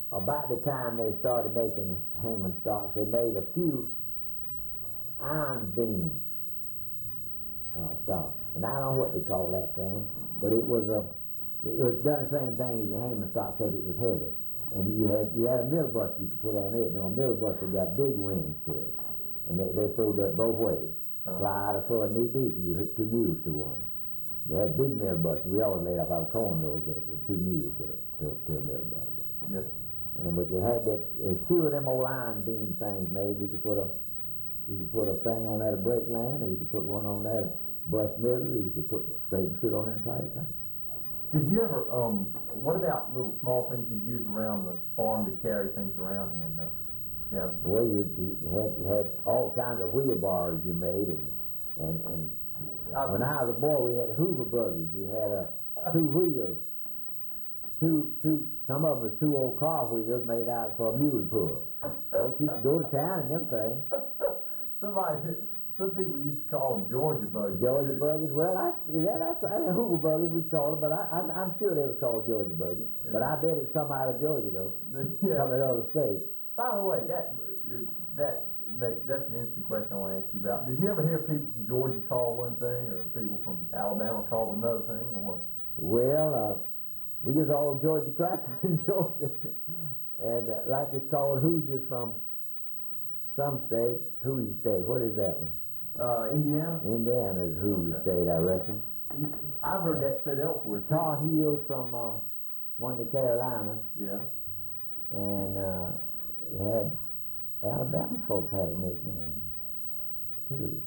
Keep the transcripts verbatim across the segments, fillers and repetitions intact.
about the time they started making Heyman stocks, they made a few iron beam uh, stocks. And I don't know what they call that thing, but it was a, it was done the same thing as your Heyman stock, except it was heavy. And you had you had a middle buster you could put on it. Now a middle buster got big wings to it, and they they threw it both ways. Uh-huh. Fly out of floor knee deep, and you hooked two mules to one. You had big middle busters. We always laid off our corn rolls with, with two mules with a, to, to a middle buster. Yes. And but you had that, as few of them old iron beam things made. You could put a, you could put a thing on that, a brake line, or you could put one on that, a bust middle, or you could put scrape and shoot on that plate. Did you ever, um, what about little small things you'd use around the farm to carry things around in? Uh, yeah. Well, you, you had you had all kinds of wheelbarrows you made, and and and when I was a boy, we had Hoover buggies. You had a two wheels, two two. Some of them was two old car wheels made out for a mule pull. Folks used to go to town in them things. Somebody, some people used to call them Georgia buggies. Georgia buggies. Well, I yeah, that's I, Hoover buggies we called them, but I, I'm I'm sure they were called Georgia buggies. Yeah. But I bet it's some out of Georgia though, yeah. Coming out of the states. By the way, that that make that's an interesting question I want to ask you about. Did you ever hear people from Georgia call one thing, or people from Alabama call another thing, or what? Well, uh, we use all Georgia crackers in Georgia, and uh, like they call Hoosiers from some state. Hoosier State. What is that one? Uh, Indiana. Indiana is Hoosier okay. State, I reckon. I've heard that said elsewhere. Too. Tar Heels from uh, one of the Carolinas. Yeah. And uh, you had Alabama folks had a nickname too.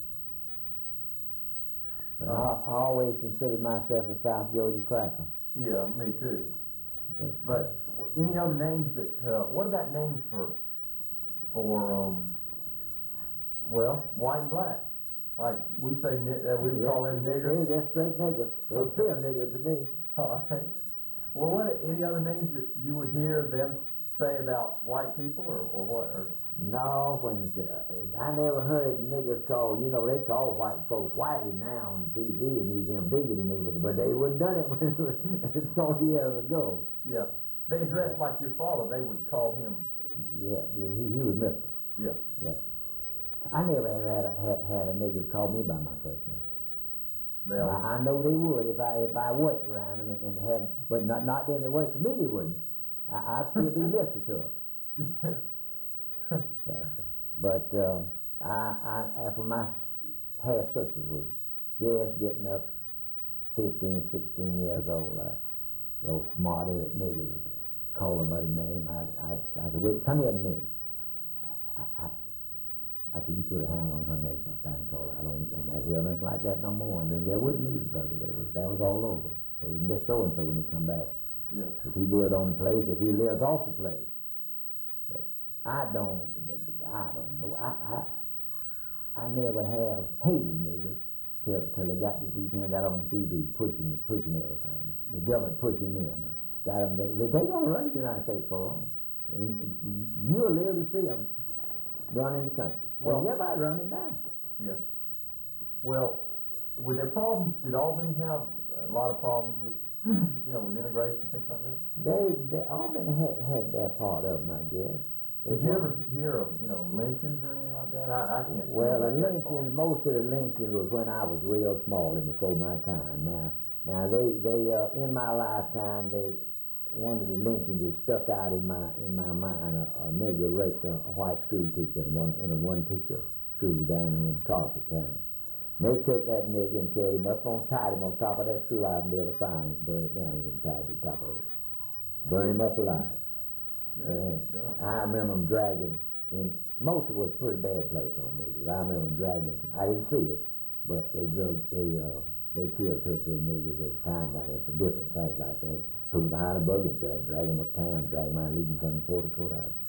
But uh, I, I always considered myself a South Georgia cracker. Yeah, me too. But, but any other names that? Uh, what about names for for um? Well, white and black. Like we say, uh, we would yeah, call them niggers. Yeah, that's straight nigger. They okay. still nigger to me. All right. Well, what any other names that you would hear them say about white people, or, or what? Or no, when the, I never heard niggers called. You know, they call white folks whitey now on T V, and he's them bigger than they would, but they wouldn't done it when it was so years ago. Yeah, they dressed like your father. They would call him. Yeah, he he was Mister. Yeah. Yes. I never have had a, had, had a nigger call me by my first name. Well, I, I know they would if I if I worked around them and, and had, but not not them that worked for me. They wouldn't. I, I'd still be Mister to them. Yeah. But um, I, I after my half sisters was just getting up, fifteen, sixteen years old. I, those smart-headed niggers would call them by the name. I I I said, wait, come here to me. I, I, I said, you put a hand on her neck and stand call. I don't, and that hear nothing like that no more. And then there wasn't either, brother. There was, that was all over. It was just so and so when he come back. Yes. If he lived on the place, if he lived off the place. But I don't, I don't know. I, I, I never have hated niggers till till they got this detail, got on the T V pushing, pushing everything. The government pushing them. And got them. They, they gonna run the United States for long. And you'll live to see them run in the country. Well, well, yeah, I'd run it down. Yeah. Well, with their problems, did Albany have a lot of problems with, you know, with integration, things like that? They, they Albany had, had that part of them, I guess. Did you ever hear of, you know, lynchings or anything like that? I, I can't. Well, the lynching, most of the lynching was when I was real small and before my time. Now, now they, they, uh, in my lifetime, they. One of the lynchings that stuck out in my in my mind. A, a nigger raped a, a white school teacher in one in a one teacher school down in Colfax County. And they took that nigger and carried him up on, tied him on top of that school house and built a fire and burned it down with him tied to the top of it. Burned him up alive. And I remember them dragging in. Most of it was a pretty bad place on niggers. I remember them dragging. I didn't see it, but they drove. They uh, they killed two or three niggers at a time down there for different things like that. Who was behind a buggy, drag, drag them uptown, drag them out, leave them from the portico courthouse.